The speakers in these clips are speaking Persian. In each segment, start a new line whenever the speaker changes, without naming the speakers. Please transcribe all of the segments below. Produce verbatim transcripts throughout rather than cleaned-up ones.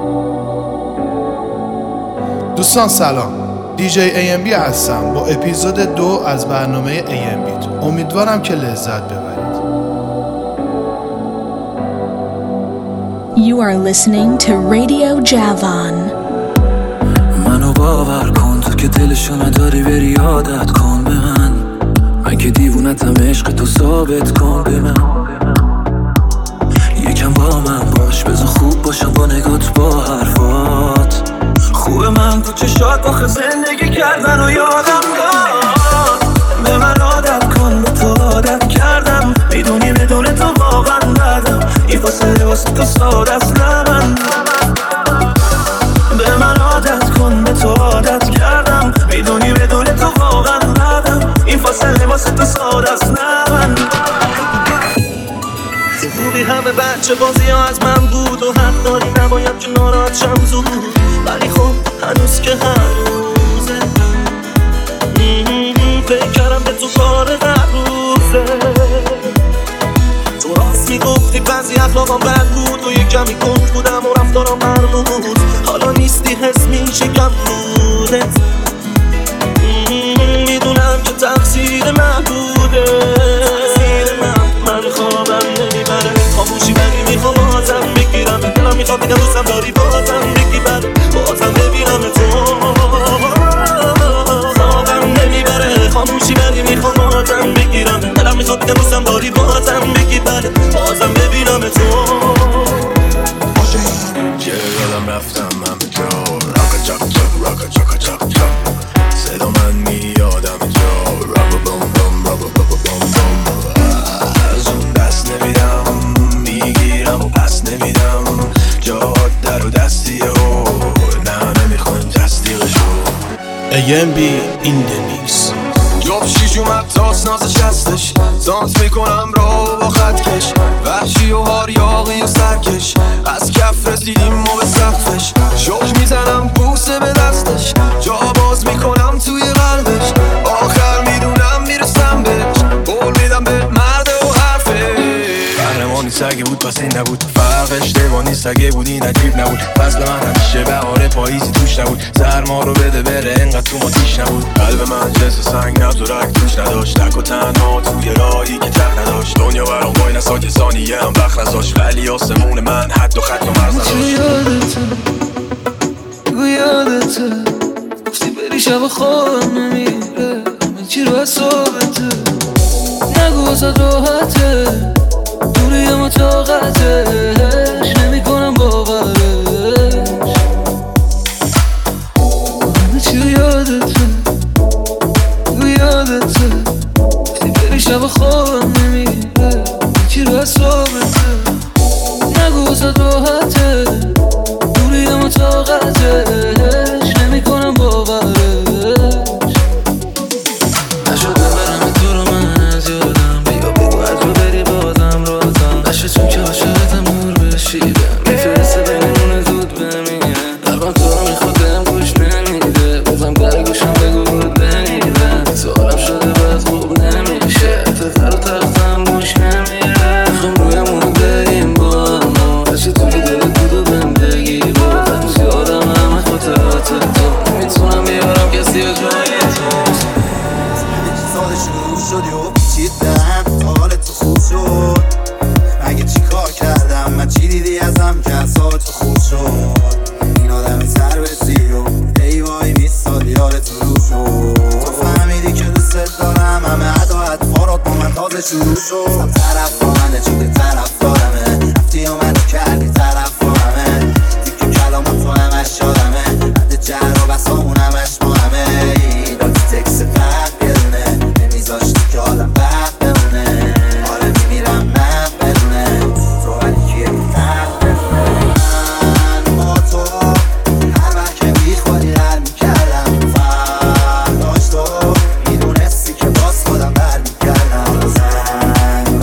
دوستان سلام، دیجی ای ام بی هستم با اپیزود دو از برنامه ای ام بی. امیدوارم که لذت ببرید.
You are listening to Radio Javan.
منو باور کن تو که دلشو نداری بری عادت کن به من. من که دیوونتم عشق تو ثابت کن به من. یکم با من باش بذار خوب باشم با نگات با حرفات. خوبه من تو چشات آخه زندگی کردن و یادم داد. به من عادت کن به تو عادت کردم. میدونی بدون تو واقعا ندم. این فاصله واسه تو ساده است نه من. به من عادت کن به تو عادت کردم. میدونی بدون تو واقعا ندم. این فاصله واسه تو ساده است نه من. خوبی همه بچه بازی ها از من بود و حق داری نباید که ناراحت شم زود. ولی خب هنوز که هنوزه فکر کردم به تو کار هر روزه. تو راست میگفتی بعضی اخلاقم بد بود و یک کمی کند بودم و رفتارم مرموز. حالا نیستی حس میشه کم بودت. میدونم که تقصیر من بوده. من خوابم نمیبره خاموشی ولی میخوام بازم بگیرم. دلم میخواد بگم دوستم داری بازم بگی بره بازم ببینم تو. خوابم نمیبره خاموشی ولی میخوام بازم بگیرم. دلم میخواد بگم دوستم داری بازم بگی بره بازم ببینم تو. چه یادم رفتم من به جا راکا چاک چاک راکا چاکا چاک چاک. صدا من میادم جا راکا بوم بوم راکا بوم بوم بوم. از اون دست نمیدم میگیرم و پس نمیدم. جات در و دستیه و نه نمیخوایم تصدیقشو.
ای ام بی این دمیکس
جاب شیش اومد تاس نازش هستش. دانس میکنم رو با خط کش. وحشی و هاریاقی و سرکش. از کف رسیدیم و به سقفش. شوق میزنم بوسه به دستش. جا باز میکنم توی قلبش. آخر میدونم میرسم بهش. قول میدم به مرد و حرفه. قهرمانی سگه بود پس این نبود. فرقش دیوانی سگه بود این عجیب نبود. فصل من همیشه بهار پاییزی توش نبود. سرما رو بده بره انقدر تو ما تیش نبود. قلب من جنس سنگ نبز و رک توش نداشت. تک و تنها توی راهی که تق نداشت. دنیا برام وای نسا که ثانیه هم وقت نذاشت. ولی آسمون من حد و خط و مرز نداشت. یادته بگو یادته گفتی بری شب خوابم نمیره. همه چی رو از صحبته نگو واسه راحته. دوری اما طاقتش نمی کنم باورش. همه چی رو یادته بگو یادته گفتی بری شب خوابم نمیره. چی رو از صحبته نگو واسه راحته. دوری اما طاقتش نمی کنم باورش. نشده برم تو رو من از یادم. بیا بگو هر جو بری بازم رازم. نشه چون که عاشقتم نور بشیدم. میفرسته بینمونه زود بمیره. قلبم تو رو میخواد بهم گوش نمیده. بزن در گوشم بگو بود بمیره. سوالم شده باید خوب نمیشه. تفر و تختم گوش نمیره. میخوام روی مون بریم با اما هرچه توی دلت بود و بهم بگی باز. هنوز یادم همه خاطرات تو. نمیتونم بیارم کسی و جای تو.
سال شروع شدی و پیچیدم حالت تو خوب شد. مگه چی کار کردم من چی دیدی ازم که اصال تو خوب شد. این آدم سر بسی و ای وای میستاد یادت رو شد. تو فهمیدی که دوست دارم همه عدا اتفارات با من تازه شروع شد. طرف با منه چیده طرف دارمه. رفتی اومدی کردی طرف با همه. دیگه کلامات تو همش یادمه. بعد جر و بسا اون همش با همه. دادی تکس فرق بدونه نمیذاشتی که حالم بحق بمونه. حالا میمیرم من بدونه تو ولی کیه که فرق بدونه. من با تو هر وقت که بیخوادی هر میکردم فرق داشت. تو میدونستی که باز خودم بر میکردم. زنگ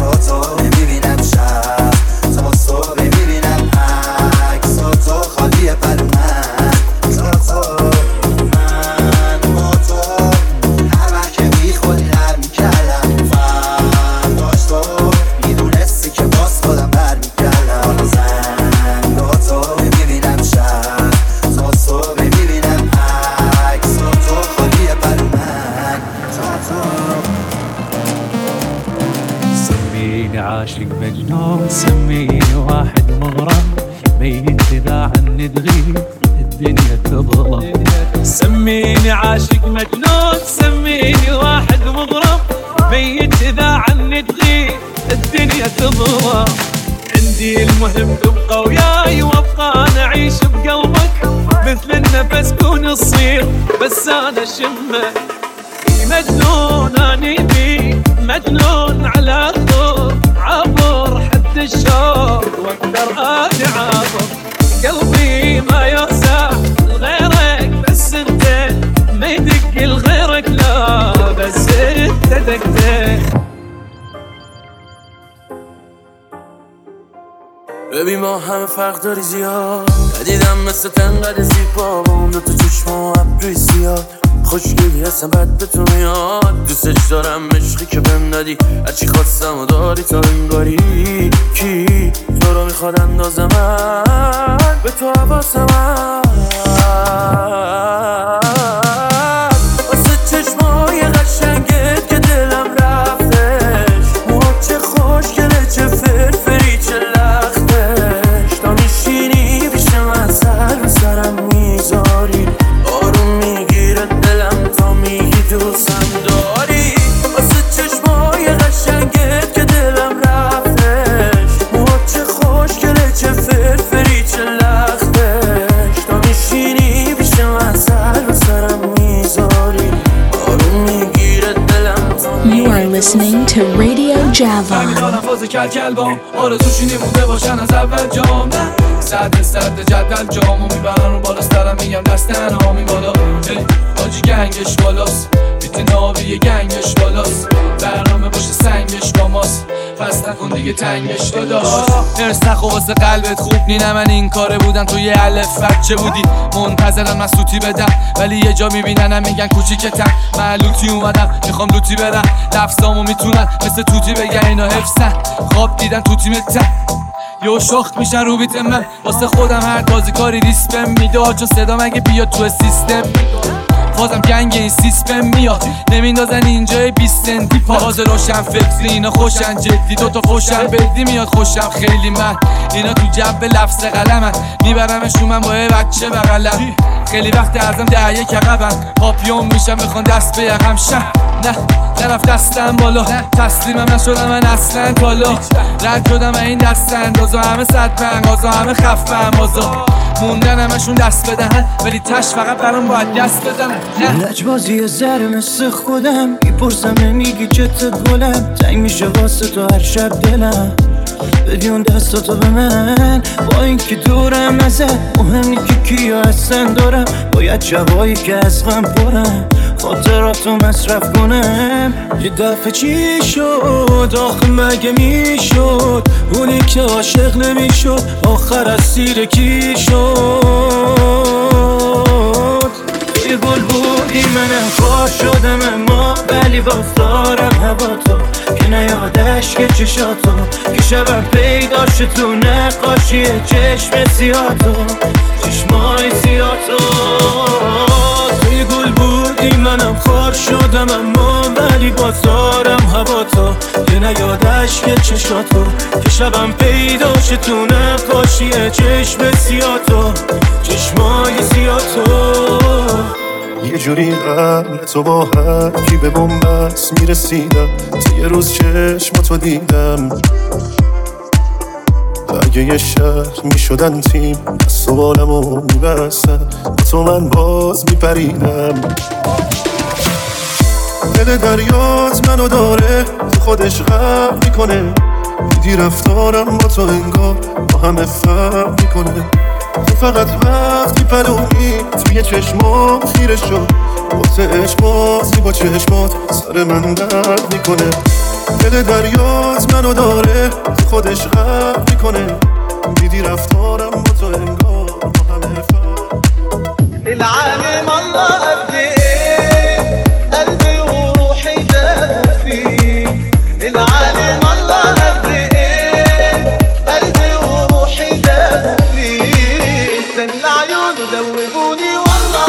واحد مغرم ميت إذا عني تغيب الدنيا تظلم. سميني عاشق مجنون سميني واحد مغرم ميت إذا عني تغيب الدنيا تظلم. عندي المهم تبقى وياي وابقى انا اعيش بقلبك مثل النفس كون الصير بس انا شمك. مجنون اني بي مجنون على الطور عبر حد الشوق واقدر اني عابر. قلبي ما يوسع لغيرك بس انت ما يدق لغيرك لا بس انت دقتك.
ببین ما همه فرق داری زیاد ندیدم مثل تنقدر زیبا با اون دوتا چشم و ابروی زیاد خوشگلی هستم بد به تو میاد دوستش دارم عشقی که بهم دادی هرچی خواستم و داری تا انگاری کی تو رو میخواد اندازم من به تو حواسم واسه چشمای قشنگت که دلم رفتش موها چه خوشگله چه فرفری چه لختش تا میشینی پیش من سر به سرم میذاری آروم میگیره دلم تا میگی دوستم داری واسه چشمای قشنگت که دلم رفتش موها چه خوشگله چه فرفری چه لختش تا میشینی پیش من سر به سرم میذاری آروم میگیره دلم تا میگی
You are listening to Radio Javan.
میدانم فاز کل کل بام آرزوشی نمونده باشن از اول جام نه سرد سرد جدول جامو میبرن رو بالا سرم میگم دستن هامی بالا آجی گنگش بالاست بیت ناوی گنگش بالاست برنامه باشه سنگش با ماست پس نکن دیگه تنگش داداش ارس نخو واسه قلبت خوب نینه من این کاره بودم تو یه الف بچه بودی منتظرم من سوتی بدم ولی یه جا میبیننم میگن کوچیکتم من لوتی اومدم میخوام لوتی برم لفظامو میتونن مثل توتی بگن اینا حفظن خواب دیدن تو تیمتن یو شخت میشن رو بیت من واسه خودم هر تازی کاری ریسپم میده چون صدا مگه بیاد تو سیستم بازم گنگ این سیسپم میاد نمیندازن اینجای بیست سنتی پا باز روشن فکری اینا خوشن جدی دوتا خوشن بدی میاد خوشم خیلی من اینا تو جو لفظ قلمن میبرمش رو من با یه بچه بغلم خیلی وقت ازم ده یک عقبن پاپیون میشم بخوان دست به یقم شم نه نرفت دستم بالا تسلیمم نشدم من اصلا تالا رد شدم این دست اندازا همه صد پنگازا همه خفه امازا موندن همشون دست بدهن ولی تش فقط برام باید دست بزنن
لجبازی زر مثل خودم میپرسم نمیگی چت گلم تنگ میشه واسه تو هر شب دلم بدی اون دستاتو به من با اینکه دورم ازت مهم نی که کیا هستن دارم باید شبایی که از غم پرم خاطراتو مصرف کنم یه دفعه چی شد آخه مگه میشد اونی که عاشق نمیشد آخر از سیر کی شد یه گل بودی منم خواه شدم اما ولی باز دارم هوا تو که نیادش که چشاتو که شبم پیدا شد تو نقاشی چشم سیاتو چشمای سیاتو توی گل بودی منم خار شدم اما ولی باز دارم هوا تو که نیادش که چشاتو که شبم پیدا شد تو نقاشی چشم سیاتو چشمای سیاتو
یه جوری قبل تو با هر کی به بنبست میرسیدم تا یه روز چشماتو دیدم اگه یه شهر میشدن تیم دست و بالمو میبستن تو من باز میپریدم دل دریات منو داره تو خودش غرق میکنه دیدی رفتارم با تو انگار با همه فرق میکنه تو فقط وقتی پلومی توی چشمام خیره شد واسه عشق بازی با چشمات سر من درد میکنه دل دریات منو داره تو خودش غرق میکنه دیدی رفتارم با تو انگار با همه فرق
العالم الله قد ايه قلبي وروحي داب فيه العالم الله قد ايه قلبي وروحي داب فيه دل عيونه دوبوني والله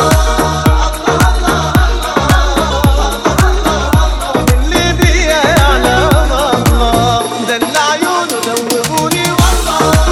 اللي بيا يعلم الله دل عيونه دوبوني والله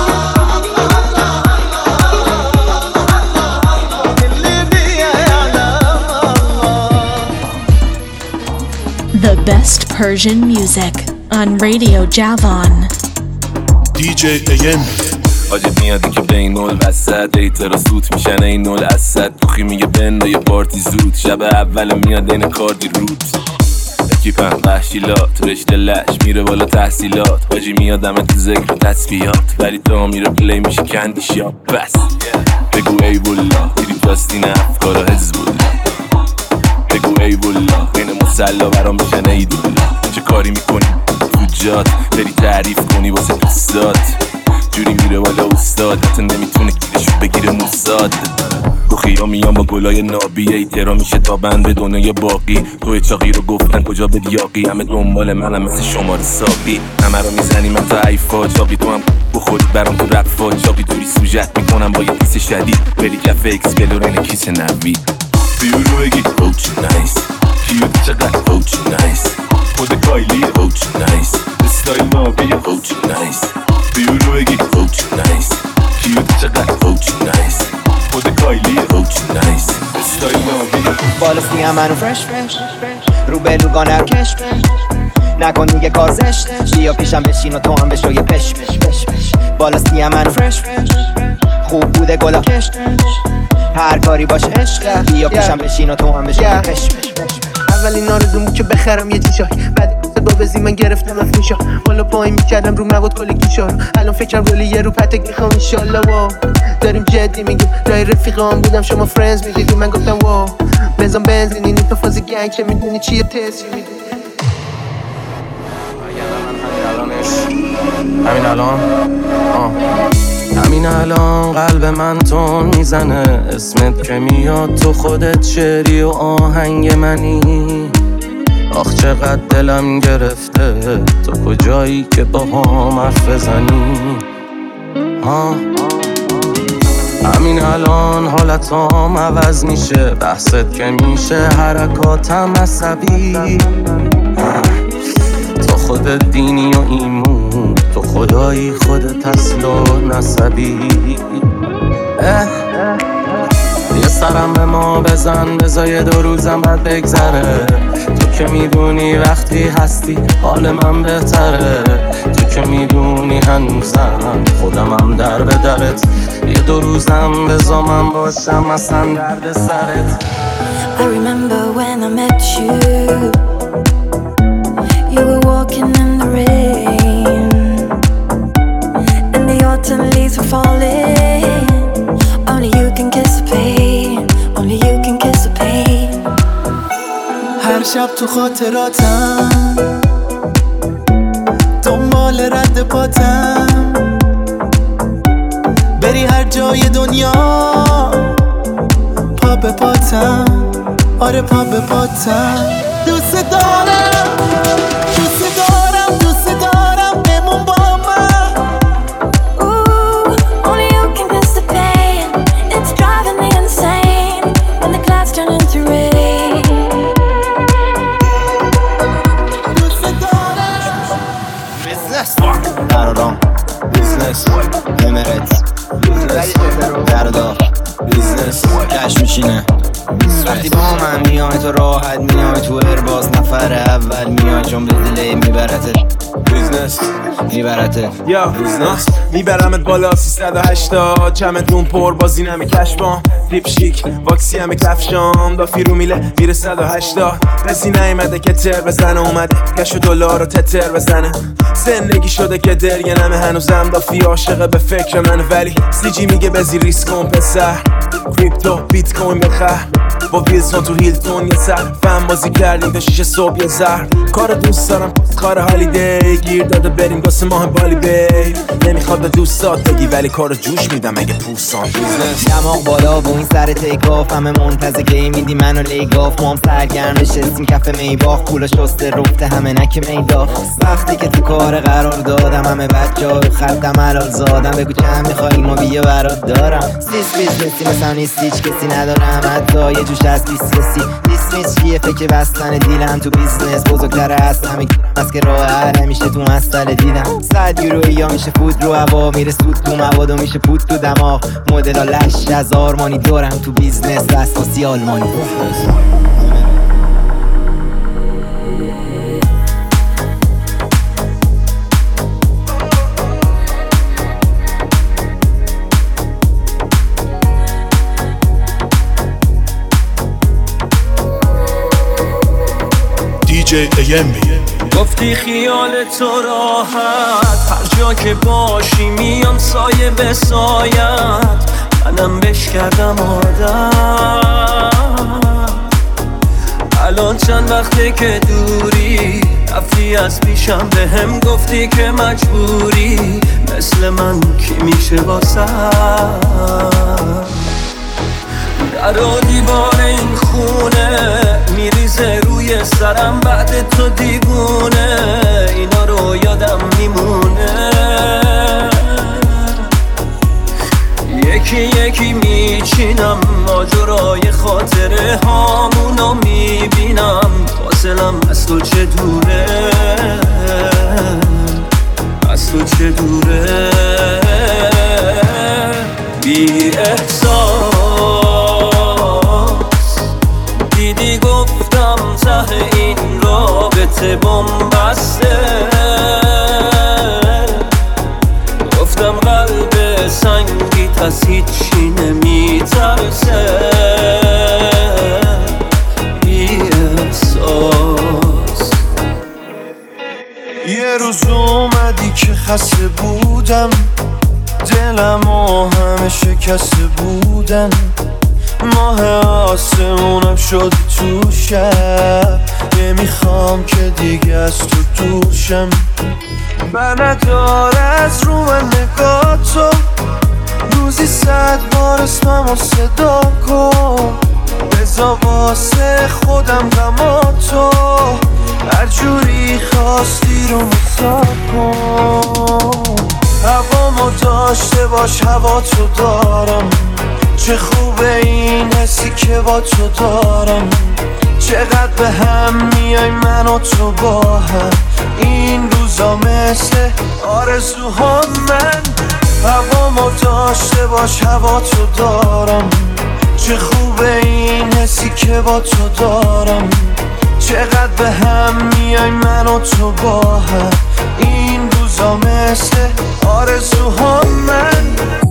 Persian music on Radio Javan.
دی جی ای ام بی.
عجب میادی که بین نول وسط ایترا سوت میشن این نول اسد توخی میگه بنده یه پارتی زود شب اول میاد این کاردی رود اکیپم وحشیلات رشته لش میره بالا تحصیلات حاجی میادم تو ذکر و تسبیحات ولی تا میره پلی میشه کندی شاب بس بگو ای والله میری پاستین افکار حزب الله بگو ای والله این مسلا برام میشن ای دولا چه کاری میکنی تو جات بری تعریف کنی واسه دوستات جوری میره والا استاد حتی نمیتونه گیرشو بگیره موساد روخیا میام با گلای نابی ایترا میشه تا بند به دنیای باقی توی چاقی رو گفتن کجا به دیاقی همه دنبال منم مثل شمار ساقی همه رو میزنی من تا عیفا چاقی تو هم بخوری برام تو رفا چاقی توری سوژت میکنم با یه دیس شدید بری کف اکسپلورین کیس نوی بیرو بگی اوچ نایس کیو چقدر اوچ نایس خود کایلی اوچ نایس استایل نابی اوچ نایس بیرو بگی اوچ نایس کیو چقدر اوچ نایس خود کایلی اوچ نایس استایل نابی
بالا سیم منو فرش فرش رو به لوگانر کش نکن دیگه کار زشته بیا پیشم بشین و تو هم بشو یه پش پش پش پش بالا سیم منو فرش فرش خوب بوده گلا کش هر کاری باشه عشقه بیا پیشم بشین و تو هم بشو یه پش پش پش
اولین آرزومو که بخرم یه تیشاک بعد با بزی من گرفتم از میشا بالا پایین میکردم رو مواد کل گیشار الان فکرم رولی یه رو پتک میخوام انشالله وا داریم جدی میگیم رای رفیقام بودم شما فرندز میدیدی من گفتم وا بزن بنزین این تو فاز گنگ که میدونی چیه تسی میدونی
همین الان آه همین الان قلب من تون میزنه اسمت که میاد تو خودت شعری و آهنگ منی آخ چقدر دلم گرفته تو کجایی که با هم حرف بزنی ها همین الان حالتام عوض میشه بحثت که میشه حرکاتم عصبی تو خودت دینی و ایمون تو خدایی خودت اصل و نسبی یه سرم به ما بزن بزای دو روزم بعد بگذره تو که میدونی وقتی هستی حال من بهتره تو که میدونی هنوزم خودم هم در به درت یه دو روزم بزا من باشم اصلا درد سرت
I remember when I met you You were walking in the rain And the autumn leaves were falling Only you can kiss the pain Only you can kiss the pain
هر شب تو خاطراتم دنبال رد پاتم بری هر جای دنیا پا به پاتم آره پا به پاتم دوست دارم دوست دارم دوست دارم بمون با من
Ooh, only you can kiss the pain It's driving me insane When the clouds turn into rain
دوست دارم
بیزنس قرارم بیزنس امرت بیزنس دردا بیزنس کش میشینه وقتی با من میای تو راحت میای تو ارباز نفر اول میای چون به دلی میبرته بیزنس میبرته
یا بیزنس میبرمت بالا سیصد و هشتاد چمدون پر بازی نمی کشبام دیپ شیک واکسی همه کفشام دافی رو میله میره صد و هشتاد کسی نیمده که تر بزنه اومده گشت و دلار رو تتر بزنه زندگی شده که درگنمه هنوزم دافی عاشقه به فکر منه ولی سیجی میگه بزی ریسک کن پسر کریپتو بیت کوین بخر با ویلسون تو هیلتون یه سر فهم بازی کردیم تا شیش صبح یه زهر کار دوست دارم کار هالیدی گیر داده بریم واسه ماه بالی بی نمیخواد به دوستات بگی ولی کارو جوش میدم اگه پوسان بیزنس
دماغ بالا با این سر تیک آف همه منتظر که میدی منو لیگ آف ما هم سرگرم نشستیم کف میباخ پولا شسته رفته همه نک میداخ وقتی که تو کار قرار دادم همه بچه ها خلقم حلال زادم بگو چند میخوایی ما بیا برات دارم سیس بیزنسی مثلا نیست هیچ کسی ندارم حتی یه جوش از بیسیسی دیسمیس چیه فکر بستن دیلم تو بیزنس بزرگتره هست همه از که راه حل میشه تو مسئله دیدم صد یورویی یا میشه فود رو هوا میره سود تو مواد و میشه پود تو دماغ مدل لش از آرمانی دارم تو بیزنس اساسی آلمانی
جی ای ام بی.
گفتی خیال تو راحت، هر جا که باشی میام سایه به سایت، منم بش کردم عادت. الان چند وقته که دوری، رفتی از پیشم به هم گفتی که مجبوری، مثل من کی میشه واسه در و دیوار این خونه میریزه روی سرم بعد تو دیوونه، اینا رو یادم میمونه. یکی یکی میچینم ماجرای خاطره هامونو میبینم، فاصلم از تو چه دوره، از تو چه دوره. بی احساس دیدی گفتم ته این رابطه بنبسته، گفتم قلب سنگیت از هیچی نمیترسه. بی احساس
یه روز اومدی که خسته بودم، دلم و همه شکسته بودن، ماه آسمونم شدی تو شب، نمیخوام که دیگه از تو دوشم. بندار از رو من نگاه تو، روزی صد بار اسممو صدا کن، بذار واسه خودم غما تو، هر جوری خواستی رو مساف کن. هوامو داشته باش هوا تو دارم، چه خوبه این حسی که با تو دارم، چقدر به هم میای من و تو با هم، این روزا مثل آرزوها من. هوامو داشته باش هوا تو دارم، چه خوبه این حسی که با تو دارم، چقدر به هم میای من و تو با هم، این روزا مثل آرزوها من.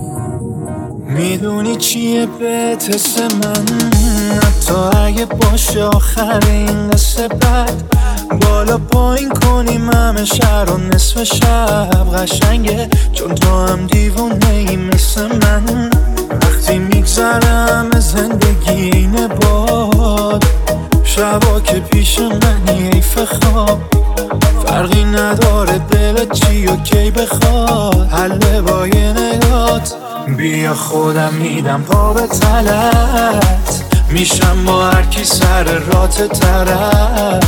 میدونی چیه به تست من، حتی اگه باشه آخر این قصه بد، بالا پایین کنیم همه شهر و نصف شب قشنگه، چون تو هم دیوونه ای مثل من. وقتی میگذرم زندگی اینه باد، شبا که پیش منی حیف خواب، فرقی نداره دلت چی و کی بخواد، حله با یه نگات. بیا خودم میدم پا به تلت، میشم با هر کی سر رات طرف،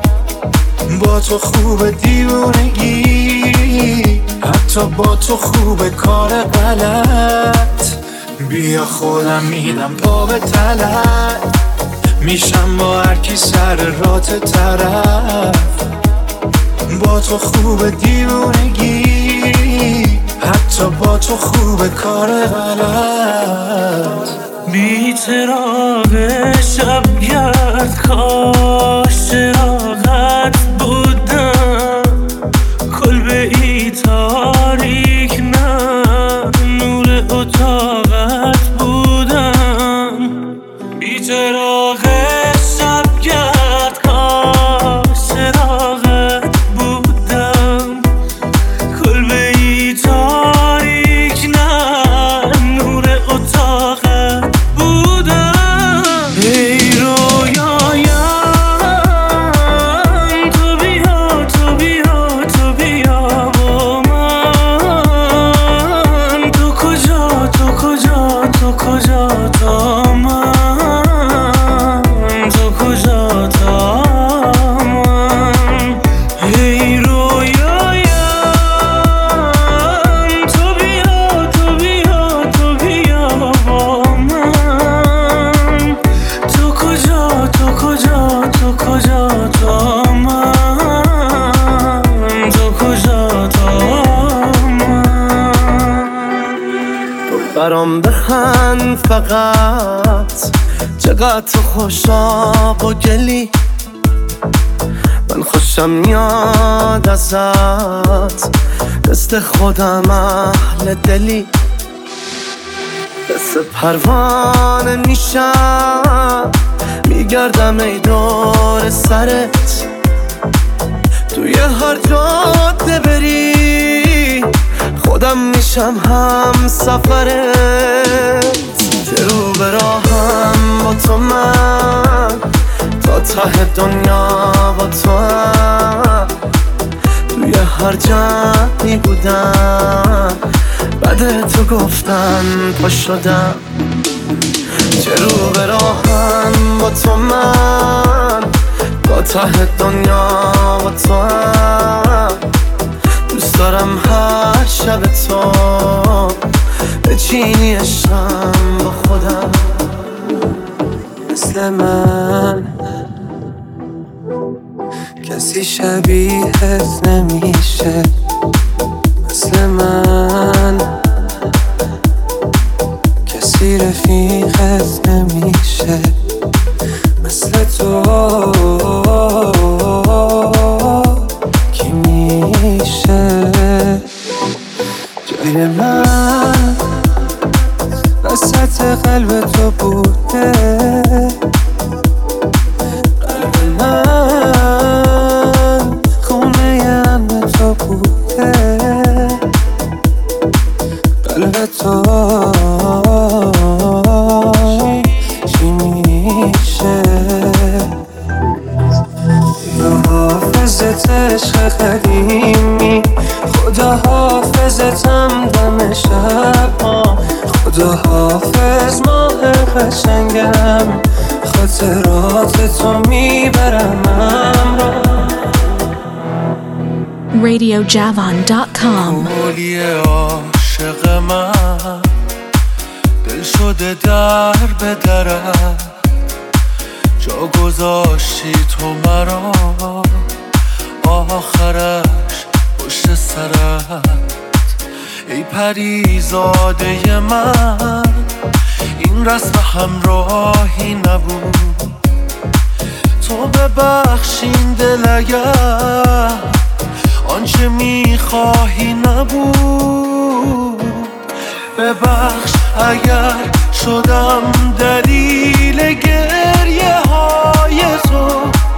با تو خوب دیوونگی، حتی با تو خوب کار غلط. بیا خودم میدم پا به تلت، میشم با هر کی سر رات طرف، با تو خوب دیوونگی، حتی با تو خوب کار غلط.
بی‌چراغ شبگرد کاش چراغت بودم، کلبه ای تاریک نه نور اتاقت بودم. بی‌چراغ شبگرد کاش چراغت بودم، کلبه ای تاریک نه نور اتاقت بودم. ای رویایم تو بیا تو بیا تو بیا با من، تو کجا تو کجا تو کجا تا من، تو کجا تا من. ای رویایم تو بیا تو بیا تو بیا با من، تو کجا تو کجا تو کجا تا من، تو کجا تا من. تو برام بخند فقط، چقدر تو خوشاب و گلی، من خوشم میاد ازت، دست خودم اهل دلی، دست پروانه میشم میگردم ای دور سرت،
توی هر جاده بری خودم میشم هم سفرت که رو به راهم با تو من تا ته دنیا با تو هم توی هر جمعی بودم بعد تو گفتن پا شدم که رو به راهم با تو من تا ته دنیا با تو هم دوست دارم هر شب تو بچینی عشقم با خودم مثل من کسی شبیهت نمیشه مثل من کسی رفیقت نمیشه مثل تو کی میشه جای من وسط قلب تو بوده قلب من خونه امن تو بوده قلب تو چی میشه یا حافظت عشق قدیمی خدا حافظتم دم شب ها خدا حافظ ماه قشنگم خاطرات تو میبرم همراه
radio javon dot com.
مولی عاشق من دل شده در به درم جا گذاشتی تو مرا آخرش پشت سرت ای پریزاده من این رسم همراهی نبود تو ببخشین دل اگر آنچه میخواهی نبود ببخش اگر شدم دلیل گریه های تو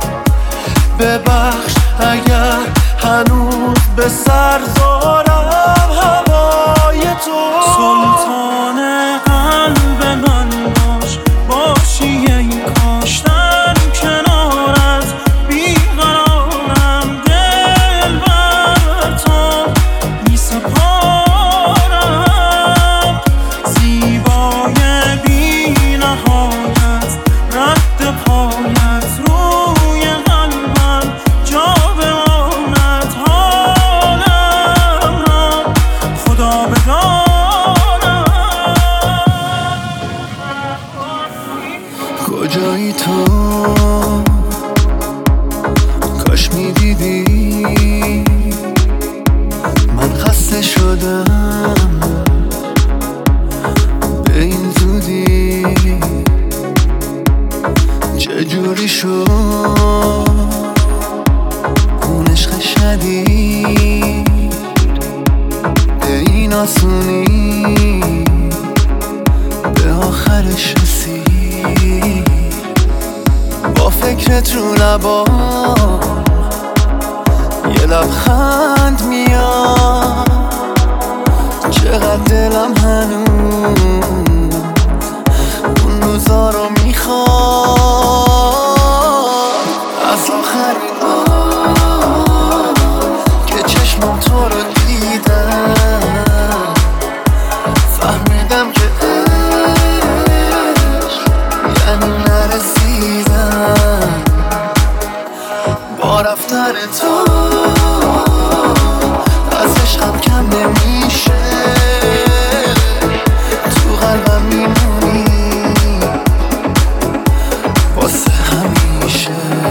ببخش اگر هنوز به سر دارم هوای تو
سلطان قلب من باش باشی ای کاشتن کنارت بیقرارم دل بر تو می سپارم زیبای بی نهایت رد پایت روی قلبم جا بماند حالم را خدا بدانم
کجایی تو کاش میدیدی من خسته شدم به این زودی چجوری شد اون عشق شدید به این آسونی به آخرش رسید با فکرت رو لبا یه لبخند میاد چقدر دلم هنوز اون روزا رو میخواد از آخرین بار که چشمم تو رو دیدم فهمیدم که عشق یعنی نرسیدم با رفتن تو از عشقم کم نمیشه تو قلبم میمونی واسه همیشه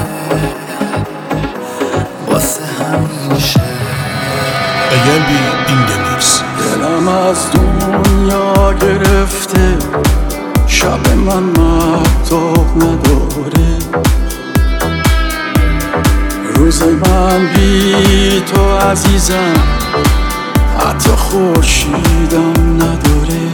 واسه همیشه
ای ام بی in the mix.
دلم از دنیا گرفته شب من مهتاب نداره روز من بی تو عزیزم حتی خورشیدم نداره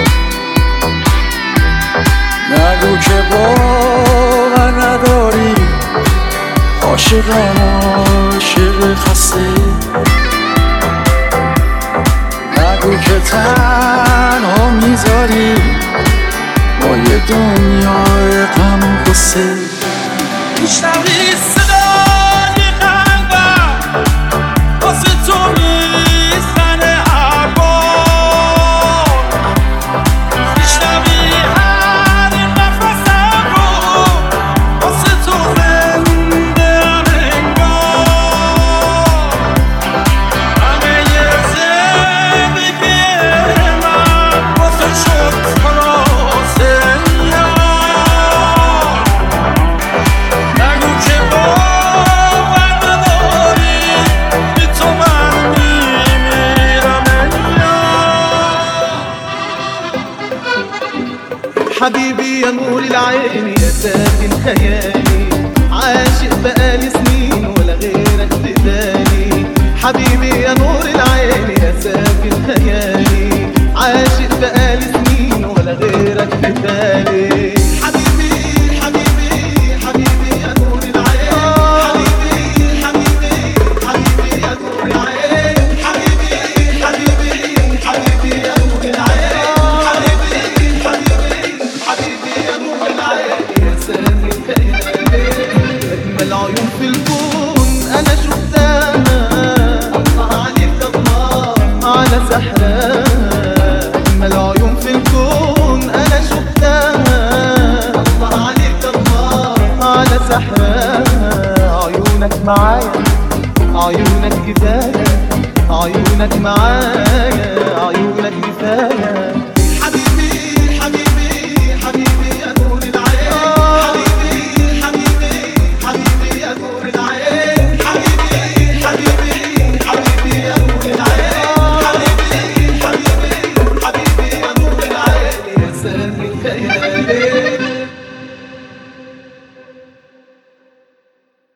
نگو که باور نداری عاشقم عاشق تنها میذاری با یه دنیای غم و غصه.
میشنوی صدای قلبم واسه تو میزنه هر بار، میشنوی هر نفسم رو واسه تو زنده ام انگار. همه یه زندگی من واسه شد خلاصه.
حبيبي يا نور العين يا ساكن خيالي، عاشق بقالي سنين ولا غيرك في بالي. حبيبي يا نور العين يا ساكن خيالي، عاشق بقالي سنين ولا غيرك في بالي. حبيبي حبيبي حبيبي يا نور العين، حبيبي حبيبي حبيبي يا نور العين، حبيبي حبيبي حبيبي يا نور العين. أجمل عيون في الكون أنا شفتها، الله عليك الله على سحرها. أجمل عيون في الكون أنا شفتها، الله عليك الله على سحرها. عيونك معايا عيونك كفاية عيونك معايا.